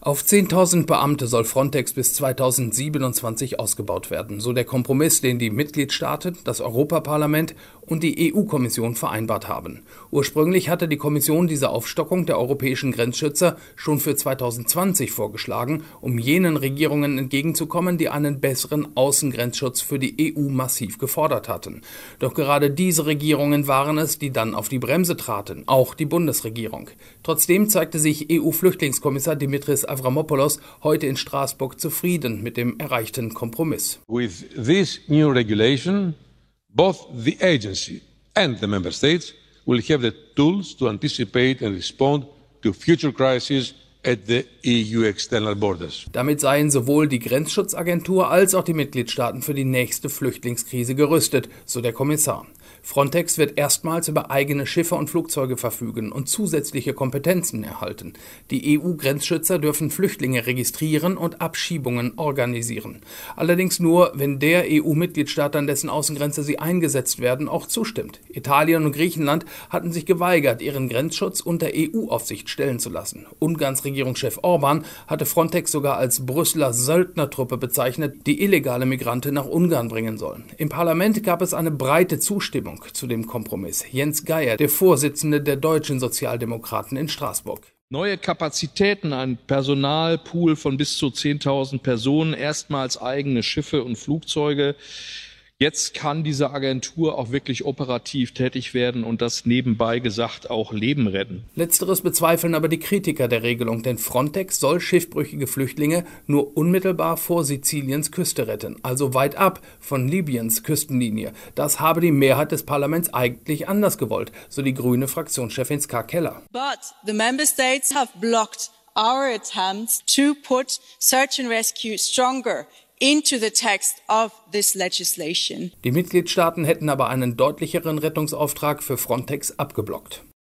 Auf 10.000 Beamte soll Frontex bis 2027 ausgebaut werden, so der Kompromiss, den die Mitgliedstaaten, das Europaparlament und die EU-Kommission vereinbart haben. Ursprünglich hatte die Kommission diese Aufstockung der europäischen Grenzschützer schon für 2020 vorgeschlagen, um jenen Regierungen entgegenzukommen, die einen besseren Außengrenzschutz für die EU massiv gefordert hatten. Doch gerade diese Regierungen waren es, die dann auf die Bremse traten, auch die Bundesregierung. Trotzdem zeigte sich EU-Flüchtlingskommissar Dimitris Avramopoulos heute in Straßburg zufrieden mit dem erreichten Kompromiss. With this new regulation, both the agency and the member states will have the tools to anticipate and respond to future crises at the EU external borders. Damit seien sowohl die Grenzschutzagentur als auch die Mitgliedstaaten für die nächste Flüchtlingskrise gerüstet, so der Kommissar. Frontex wird erstmals über eigene Schiffe und Flugzeuge verfügen und zusätzliche Kompetenzen erhalten. Die EU-Grenzschützer dürfen Flüchtlinge registrieren und Abschiebungen organisieren. Allerdings nur, wenn der EU-Mitgliedstaat, an dessen Außengrenze sie eingesetzt werden, auch zustimmt. Italien und Griechenland hatten sich geweigert, ihren Grenzschutz unter EU-Aufsicht stellen zu lassen. Ungarns Regierungschef Orban hatte Frontex sogar als Brüsseler Söldnertruppe bezeichnet, die illegale Migranten nach Ungarn bringen sollen. Im Parlament gab es eine breite Zustimmung zu dem Kompromiss. Jens Geier, der Vorsitzende der deutschen Sozialdemokraten in Straßburg. Neue Kapazitäten, ein Personalpool von bis zu 10.000 Personen, erstmals eigene Schiffe und Flugzeuge. Jetzt kann diese Agentur auch wirklich operativ tätig werden und das nebenbei gesagt auch Leben retten. Letzteres bezweifeln aber die Kritiker der Regelung, denn Frontex soll schiffbrüchige Flüchtlinge nur unmittelbar vor Siziliens Küste retten, also weit ab von Libyens Küstenlinie. Das habe die Mehrheit des Parlaments eigentlich anders gewollt, so die grüne Fraktionschefin Ska Keller. But the member states have blocked our attempts to put search and rescue stronger into the text of this legislation. Die Mitgliedstaaten hätten aber einen deutlicheren Rettungsauftrag für Frontex abgeblockt.